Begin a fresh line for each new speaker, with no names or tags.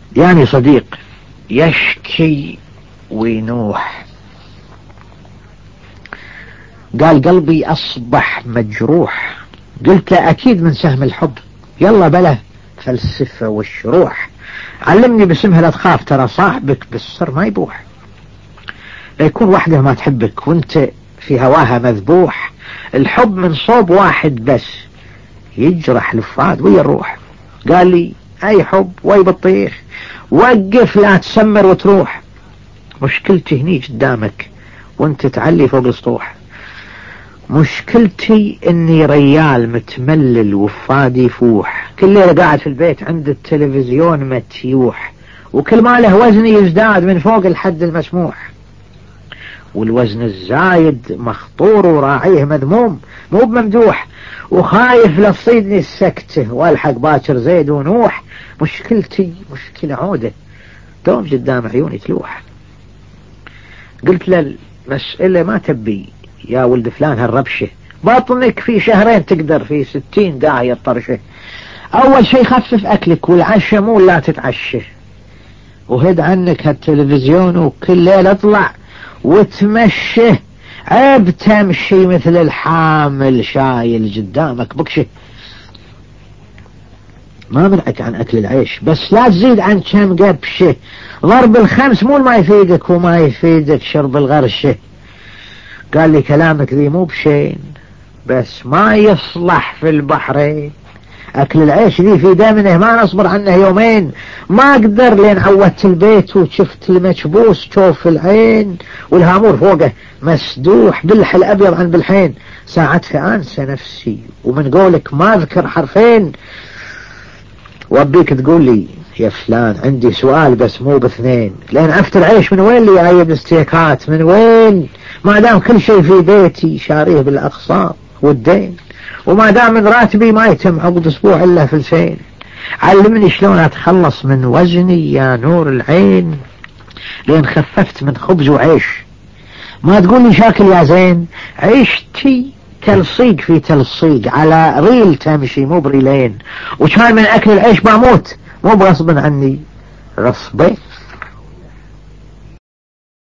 يعني صديق يشكي وينوح، قال قلبي أصبح مجروح. قلت له أكيد من سهم الحب، يلا بله فلسفة والشروح. علمني باسمها لا تخاف، ترى صاحبك بالسر ما يبوح. لا يكون وحده ما تحبك وانت في هواها مذبوح. الحب من صوب واحد بس يجرح الفؤاد ويا الروح. قال لي اي حب وي بطيخ، وقف لا تسمر وتروح. مشكلتي هني قدامك وانت تعلي فوق السطوح. مشكلتي اني ريال متملل وفادي يفوح، كل ليلة قاعد في البيت عند التلفزيون متيوح، وكل ما له وزني يزداد من فوق الحد المسموح. والوزن الزايد مخطور وراعيه مذموم مو بممدوح، وخايف لا تصيدني السكته والحق باكر زيد ونوح. مشكلتي مشكلة عودة دوم قدام عيوني تلوح. قلت له المسألة ما تبي يا ولد فلان هالربشة، بطنك في شهرين تقدر في 60 داعية طرشه. اول شي خفف اكلك والعشاء مو لا تتعشى، وهد عنك هالتلفزيون وكل ليلة اطلع وتمشي. عيب تمشي مثل الحامل شايل قدامك بكشه. ما منعك عن اكل العيش بس لا تزيد عن كم قبشه. ضرب الخمس مو ما يفيدك وما يفيدك شرب الغرشه. قال لي كلامك ذي مو بشين بس ما يصلح في البحرين. اكل العيش ذي في دمنه ما نصبر عنه يومين. ما اقدر لين عودت البيت وشفت المكبوس شوف العين، والهامور فوقه مسدوح بالح الابيض عن بالحين. ساعتها انسى نفسي ومن قولك ما اذكر حرفين. وابيك تقول لي يا فلان عندي سؤال بس مو باثنين، لين عفت العيش من وين لي عيب استيكات من وين؟ ما دام كل شيء في بيتي شاريه بالاقساط والدين، وما دام من راتبي ما يتم عقد اسبوع الا فلسين. علمني شلون اتخلص من وزني يا نور العين، لين خففت من خبز وعيش. ما تقول لي شاكل يا زين، عيشتي تلصيق في تلصيق على ريل تمشي مو بريلين، وكان من اكل العيش بموت مو بغصب عني غصبين.